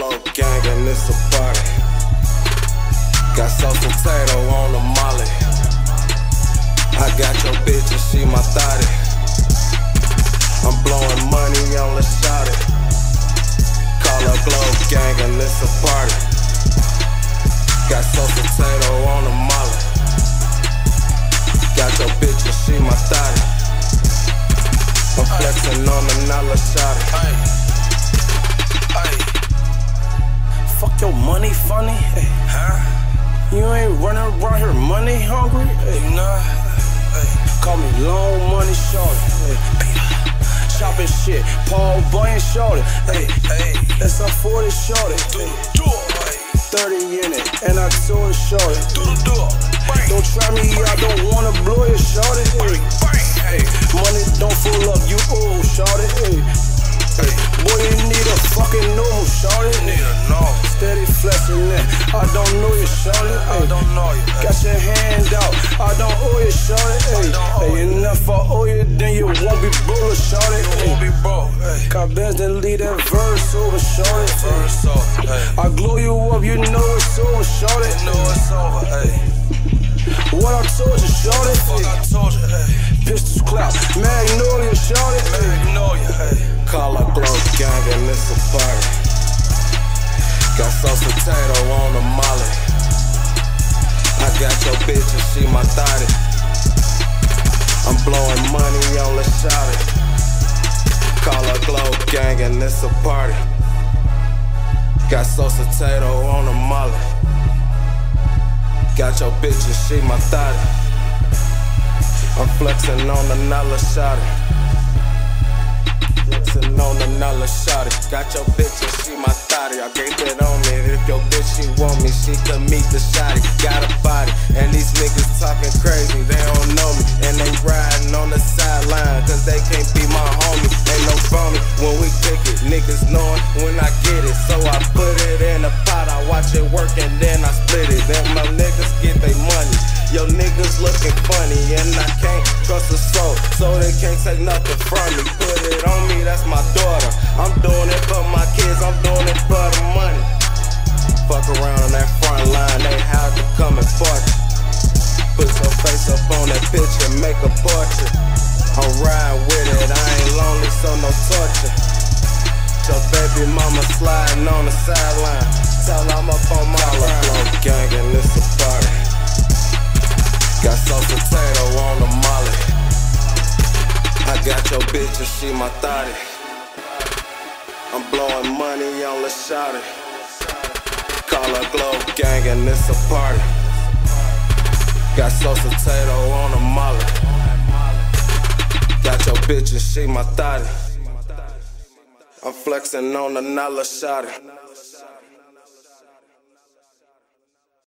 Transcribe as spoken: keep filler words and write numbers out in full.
Globe gang and it's a party. Got sauce potato on the molly. I got your bitch and she my thotty. I'm blowing money on the shawty. Call her Globe gang and it's a party. Got sauce potato on the molly. Got your bitch and she my thotty. I'm flexing on the Nala shawty. Hey, hey. Fuck your money funny, hey, huh? You ain't running around here money hungry, hey, nah. Hey, call me long money shorty, hey. Chopping shit, Paul Bunyan shorty, hey, hey. That's a forty shorty, hey. thirty in it, and I told it shorty. Don't try me, I don't wanna blow it, shorty, hey. Hey, money don't full up, you old, shorty, hey. Hey, boy, you need a fucking normal, shorty. Need a normal. Steady flexing it. I don't know you, shorty. I don't know you. Got your hand out. I don't owe you, shorty. Hey, hey, and if I owe you, then you won't be broke, shorty. You won't be broke. Hey, got bands then leave that verse over, shorty. Verse over. Hey, I glow you up, you know it's over, shorty. You know it's over. Hey, what I told you, shorty. Fuck, I told you. Hey, pistols clap, Magnolia, shorty. Magnolia. Hey. Call her Globe gang and it's a party. Got sauce potato on the molly. I got your bitch and she my thotty. I'm blowing money on the shawty. Call her Globe gang and it's a party. Got sauce potato on the molly. Got your bitch and she my thotty. I'm flexing on the Nala shawty. On the Nala shawty. Got your bitch and she my thotty. I gave it on me. If your bitch she want me, she could meet the shawty. Got a body, and these niggas talking crazy. They don't know me, and they riding on the sideline, cause they can't be my homie. Ain't no phony when we kick it. Niggas knowing when I get it. So I put it in a pot, I watch it work and then I split it. Then my niggas get they money. Yo niggas looking funny, and I can't trust a soul, so they can't take nothing from me. Put it on me, that's my daughter. I'm doing it for my kids, I'm doing it for the money. Fuck around on that front line, they have to come and fuck you. Put your face up on that picture, make a portrait. I'm riding with it, I ain't lonely, so no torture. Your baby mama sliding on the sideline. Tell I'm up on my Globe gang and it's a party. Got sauce potato on the molly. I got your bitch and she my thotty. I'm blowing money on the shawty. Call her Globe gang and it's a party. Got sauce potato on the molly. Got your bitch and she my thotty. I'm flexing on the Nala shawty.